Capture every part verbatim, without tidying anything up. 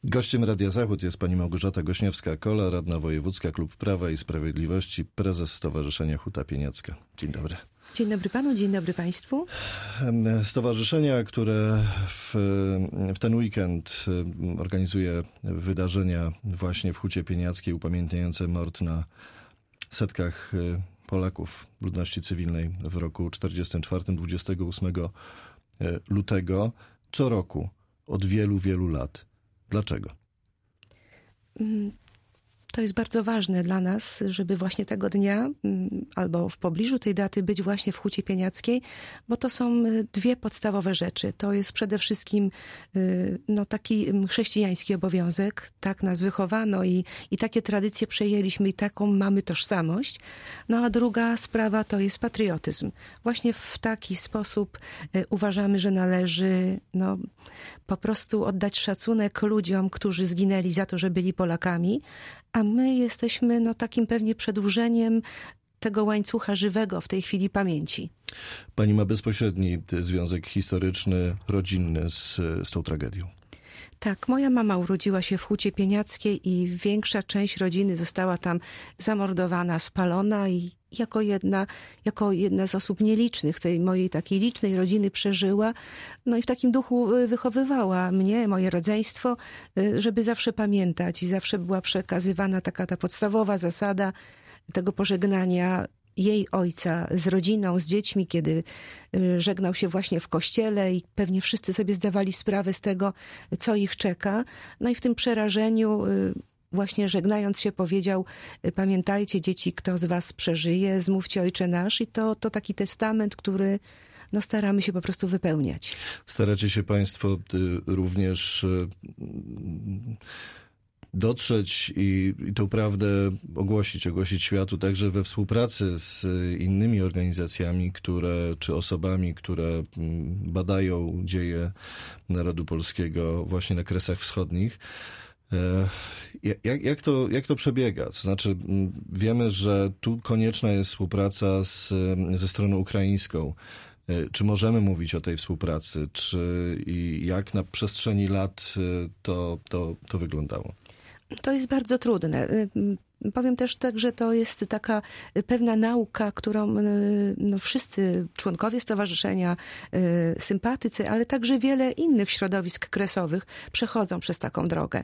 Gościem Radia Zachód jest pani Małgorzata Gośniewska-Kola, radna wojewódzka, Klub Prawa i Sprawiedliwości, prezes Stowarzyszenia Huta Pieniacka. Dzień dobry. Dzień dobry panu, dzień dobry państwu. Stowarzyszenia, które w, w ten weekend organizuje wydarzenia właśnie w Hucie Pieniackiej upamiętniające mord na setkach Polaków ludności cywilnej w roku czterdziestym czwartym, dwudziestego ósmego lutego, co roku, od wielu, wielu lat. Dlaczego? To jest bardzo ważne dla nas, żeby właśnie tego dnia albo w pobliżu tej daty być właśnie w Hucie Pieniackiej, bo to są dwie podstawowe rzeczy. To jest przede wszystkim no, taki chrześcijański obowiązek, tak nas wychowano i, i takie tradycje przejęliśmy i taką mamy tożsamość. No a druga sprawa to jest patriotyzm. Właśnie w taki sposób uważamy, że należy no, po prostu oddać szacunek ludziom, którzy zginęli za to, że byli Polakami, a my jesteśmy no, takim pewnie przedłużeniem tego łańcucha żywego w tej chwili pamięci. Pani ma bezpośredni związek historyczny, rodzinny z, z tą tragedią. Tak, moja mama urodziła się w Hucie Pieniackiej i większa część rodziny została tam zamordowana, spalona i jako jedna, jako jedna z osób nielicznych tej mojej takiej licznej rodziny przeżyła. No i w takim duchu wychowywała mnie, moje rodzeństwo, żeby zawsze pamiętać i zawsze była przekazywana taka ta podstawowa zasada tego pożegnania jej ojca z rodziną, z dziećmi, kiedy żegnał się właśnie w kościele i pewnie wszyscy sobie zdawali sprawę z tego, co ich czeka. No i w tym przerażeniu właśnie żegnając się powiedział: pamiętajcie dzieci, kto z was przeżyje, zmówcie Ojcze Nasz. I to, to taki testament, który no, staramy się po prostu wypełniać. Staracie się państwo również dotrzeć i, i tę prawdę ogłosić, ogłosić światu także we współpracy z innymi organizacjami, które, czy osobami, które badają dzieje narodu polskiego właśnie na Kresach Wschodnich. Jak, jak, to, jak to przebiega? To znaczy, wiemy, że tu konieczna jest współpraca z, ze stroną ukraińską. Czy możemy mówić o tej współpracy? Czy i jak na przestrzeni lat to, to, to wyglądało? To jest bardzo trudne. Powiem też tak, że to jest taka pewna nauka, którą no, wszyscy członkowie stowarzyszenia, sympatycy, ale także wiele innych środowisk kresowych przechodzą przez taką drogę.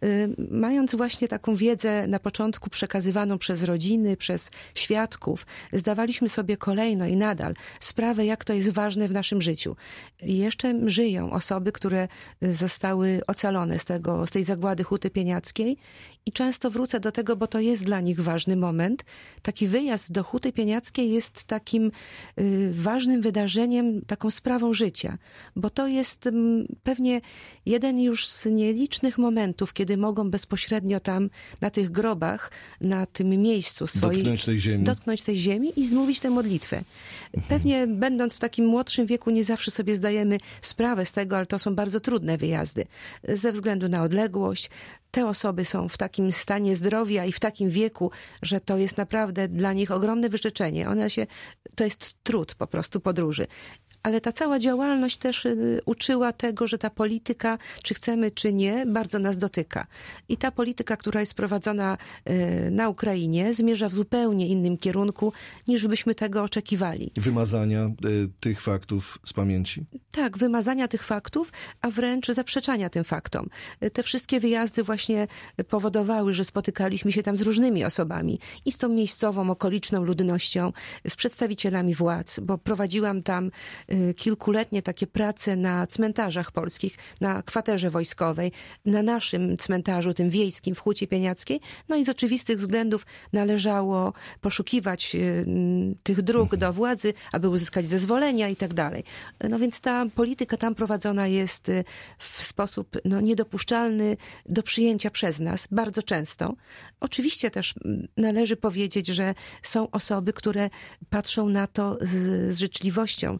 Mając właśnie taką wiedzę na początku przekazywaną przez rodziny, przez świadków, zdawaliśmy sobie kolejno i nadal sprawę, jak to jest ważne w naszym życiu. I jeszcze żyją osoby, które zostały ocalone z tego, z tej zagłady Huty Pieniackiej i często wrócę do tego, bo to jest dla nich ważny moment. Taki wyjazd do Huty Pieniackiej jest takim y, ważnym wydarzeniem, taką sprawą życia, bo to jest y, pewnie jeden już z nielicznych momentów, kiedy mogą bezpośrednio tam na tych grobach, na tym miejscu swojej, dotknąć tej ziemi, dotknąć tej ziemi i zmówić tę modlitwę. Mhm. Pewnie będąc w takim młodszym wieku nie zawsze sobie zdajemy sprawę z tego, ale to są bardzo trudne wyjazdy ze względu na odległość. Te osoby są w takim stanie zdrowia i w takim wieku, że to jest naprawdę dla nich ogromne wyrzeczenie. One się, to jest trud po prostu podróży. Ale ta cała działalność też uczyła tego, że ta polityka, czy chcemy, czy nie, bardzo nas dotyka. I ta polityka, która jest prowadzona na Ukrainie, zmierza w zupełnie innym kierunku, niż byśmy tego oczekiwali. Wymazania y, tych faktów z pamięci? Tak, wymazania tych faktów, a wręcz zaprzeczania tym faktom. Te wszystkie wyjazdy właśnie powodowały, że spotykaliśmy się tam z różnymi osobami i z tą miejscową, okoliczną ludnością, z przedstawicielami władz, bo prowadziłam tam kilkuletnie takie prace na cmentarzach polskich, na kwaterze wojskowej, na naszym cmentarzu, tym wiejskim w Hucie Pieniackiej. No i z oczywistych względów należało poszukiwać tych dróg do władzy, aby uzyskać zezwolenia i tak dalej. No więc ta polityka tam prowadzona jest w sposób no, niedopuszczalny do przyjęcia przez nas, bardzo często. Oczywiście też należy powiedzieć, że są osoby, które patrzą na to z, z życzliwością, że mamy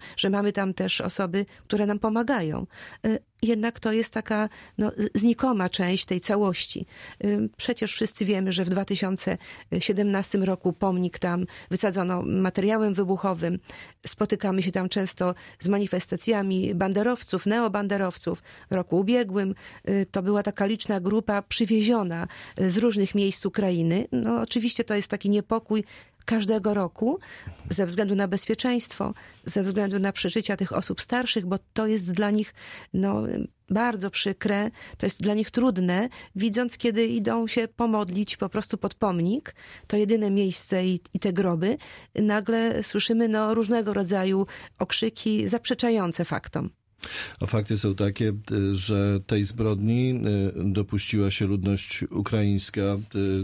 mamy tam też osoby, które nam pomagają. Jednak to jest taka no, znikoma część tej całości. Przecież wszyscy wiemy, że w dwa tysiące siedemnastym roku pomnik tam wysadzono materiałem wybuchowym. Spotykamy się tam często z manifestacjami banderowców, neobanderowców. W roku ubiegłym to była taka liczna grupa przywieziona z różnych miejsc Ukrainy. No oczywiście to jest taki niepokój każdego roku ze względu na bezpieczeństwo, ze względu na przeżycia tych osób starszych, bo to jest dla nich no, bardzo przykre, to jest dla nich trudne, widząc, kiedy idą się pomodlić po prostu pod pomnik, to jedyne miejsce i, i te groby, nagle słyszymy no, różnego rodzaju okrzyki zaprzeczające faktom. A fakty są takie, że tej zbrodni dopuściła się ludność ukraińska,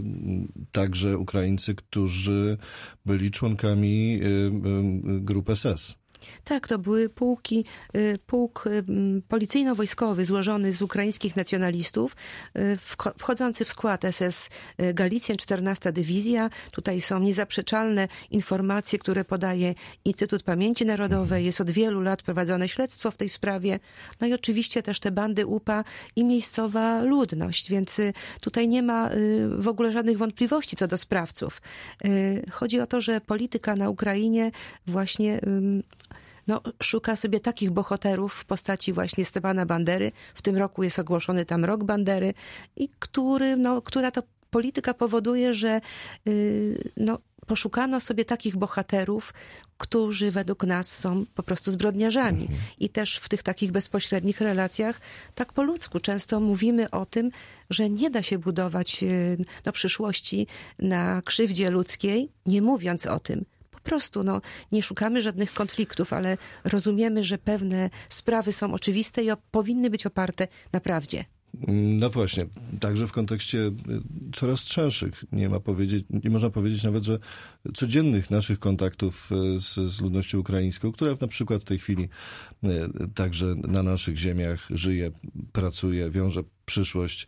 także Ukraińcy, którzy byli członkami grupy S S. Tak, to były pułki, pułk policyjno-wojskowy złożony z ukraińskich nacjonalistów, wchodzący w skład S S Galicjan, czternasta Dywizja. Tutaj są niezaprzeczalne informacje, które podaje Instytut Pamięci Narodowej. Jest od wielu lat prowadzone śledztwo w tej sprawie. No i oczywiście też te bandy U P A i miejscowa ludność, więc tutaj nie ma w ogóle żadnych wątpliwości co do sprawców. Chodzi o to, że polityka na Ukrainie właśnie no, szuka sobie takich bohaterów w postaci właśnie Stepana Bandery. W tym roku jest ogłoszony tam Rok Bandery, i który, no, która to polityka powoduje, że yy, no, poszukano sobie takich bohaterów, którzy według nas są po prostu zbrodniarzami. Mhm. I też w tych takich bezpośrednich relacjach, tak po ludzku, często mówimy o tym, że nie da się budować no, przyszłości na krzywdzie ludzkiej, nie mówiąc o tym. Po prostu no, nie szukamy żadnych konfliktów, ale rozumiemy, że pewne sprawy są oczywiste i o, powinny być oparte na prawdzie. No właśnie, także w kontekście coraz częstszych, nie ma powiedzieć, nie można powiedzieć nawet, że codziennych naszych kontaktów z, z ludnością ukraińską, która na przykład w tej chwili także na naszych ziemiach żyje, pracuje, wiąże przyszłość,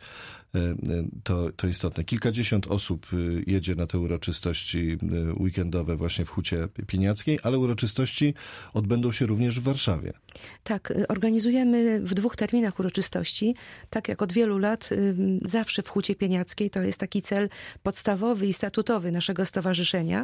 to, to istotne. Kilkadziesiąt osób jedzie na te uroczystości weekendowe właśnie w Hucie Pieniackiej, ale uroczystości odbędą się również w Warszawie. Tak, organizujemy w dwóch terminach uroczystości. Tak jak od wielu lat zawsze w Hucie Pieniackiej to jest taki cel podstawowy i statutowy naszego stowarzyszenia.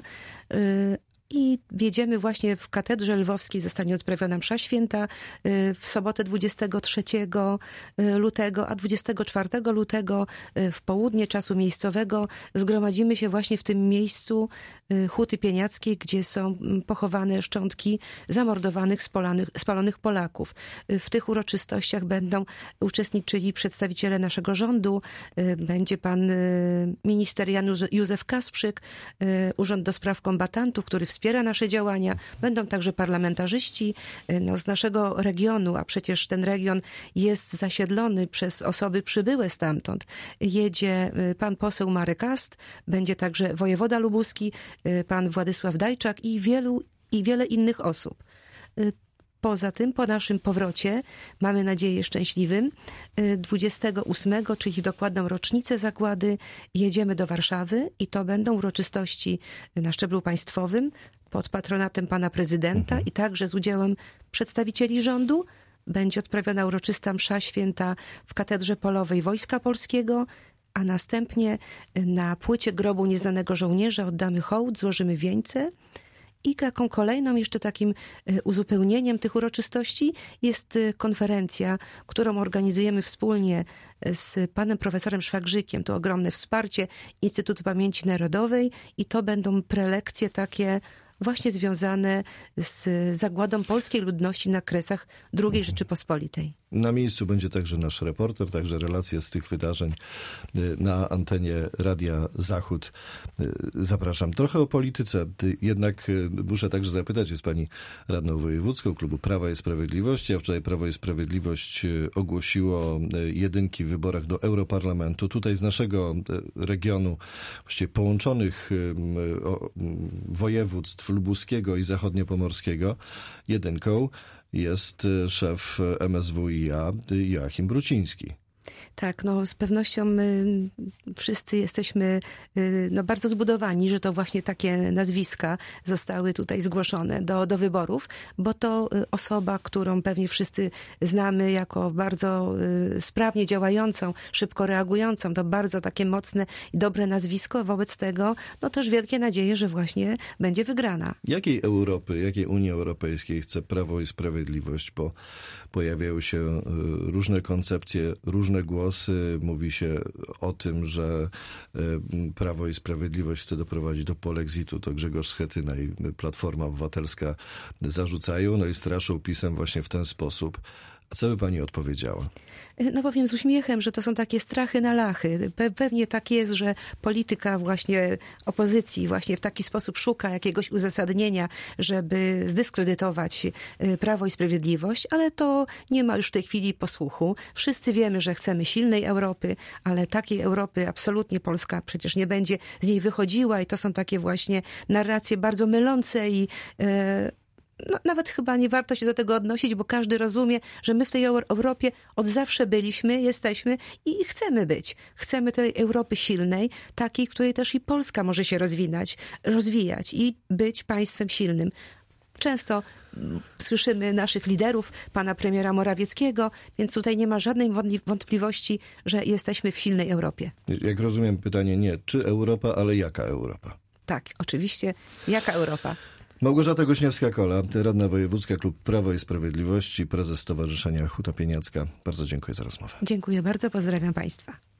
I wjedziemy właśnie w katedrze lwowskiej, zostanie odprawiona msza święta w sobotę dwudziestego trzeciego lutego, a dwudziestego czwartego lutego w południe czasu miejscowego zgromadzimy się właśnie w tym miejscu Huty Pieniackiej, gdzie są pochowane szczątki zamordowanych, spalanych, spalonych Polaków. W tych uroczystościach będą uczestniczyli przedstawiciele naszego rządu, będzie pan minister Jan Józef Kasprzyk, Urząd do Spraw Kombatantów, który wspiera nasze działania. Będą także parlamentarzyści no, z naszego regionu, a przecież ten region jest zasiedlony przez osoby przybyłe stamtąd. Jedzie pan poseł Marek Ast, będzie także wojewoda lubuski, pan Władysław Dajczak i wielu i wiele innych osób. Poza tym, po naszym powrocie, mamy nadzieję szczęśliwym, dwudziestego ósmego, czyli w dokładną rocznicę zagłady, jedziemy do Warszawy i to będą uroczystości na szczeblu państwowym pod patronatem pana prezydenta mhm. i także z udziałem przedstawicieli rządu. Będzie odprawiona uroczysta msza święta w Katedrze Polowej Wojska Polskiego, a następnie na płycie grobu nieznanego żołnierza oddamy hołd, złożymy wieńce. I taką kolejną jeszcze takim uzupełnieniem tych uroczystości jest konferencja, którą organizujemy wspólnie z panem profesorem Szwagrzykiem. To ogromne wsparcie Instytutu Pamięci Narodowej i to będą prelekcje takie właśnie związane z zagładą polskiej ludności na Kresach drugiej Rzeczypospolitej. Na miejscu będzie także nasz reporter, także relacje z tych wydarzeń na antenie Radia Zachód. Zapraszam. Trochę o polityce. Jednak muszę także zapytać, jest pani radną wojewódzką klubu Prawa i Sprawiedliwości, a wczoraj Prawo i Sprawiedliwość ogłosiło jedynki w wyborach do Europarlamentu. Tutaj z naszego regionu, właściwie połączonych województw lubuskiego i zachodniopomorskiego, jedynką jest szef M S W i a Joachim Brudziński. Tak, no z pewnością my wszyscy jesteśmy y, no, bardzo zbudowani, że to właśnie takie nazwiska zostały tutaj zgłoszone do, do wyborów, bo to y, osoba, którą pewnie wszyscy znamy jako bardzo y, sprawnie działającą, szybko reagującą, to bardzo takie mocne i dobre nazwisko, wobec tego no też wielkie nadzieje, że właśnie będzie wygrana. Jakiej Europy, jakiej Unii Europejskiej chce Prawo i Sprawiedliwość? Bo pojawiają się y, różne koncepcje, różne głosy. Mówi się o tym, że y, Prawo i Sprawiedliwość chce doprowadzić do polexitu. To Grzegorz Schetyna i Platforma Obywatelska zarzucają, no i straszą PiS-em właśnie w ten sposób. A co by pani odpowiedziała? No powiem z uśmiechem, że to są takie strachy na lachy. Pe- pewnie tak jest, że polityka właśnie opozycji właśnie w taki sposób szuka jakiegoś uzasadnienia, żeby zdyskredytować Prawo i Sprawiedliwość, ale to nie ma już w tej chwili posłuchu. Wszyscy wiemy, że chcemy silnej Europy, ale takiej Europy absolutnie Polska przecież nie będzie z niej wychodziła i to są takie właśnie narracje bardzo mylące i e, No, nawet chyba nie warto się do tego odnosić, bo każdy rozumie, że my w tej Europie od zawsze byliśmy, jesteśmy i chcemy być. Chcemy tej Europy silnej, takiej, w której też i Polska może się rozwinąć, rozwijać i być państwem silnym. Często mm, słyszymy naszych liderów, pana premiera Morawieckiego, więc tutaj nie ma żadnej wątpliwości, że jesteśmy w silnej Europie. Jak rozumiem pytanie nie, czy Europa, ale jaka Europa? Tak, oczywiście. Jaka Europa? Małgorzata Gośniewska-Kola, radna wojewódzka, Klub Prawo i Sprawiedliwość i prezes Stowarzyszenia Huta Pieniacka. Bardzo dziękuję za rozmowę. Dziękuję bardzo, pozdrawiam państwa.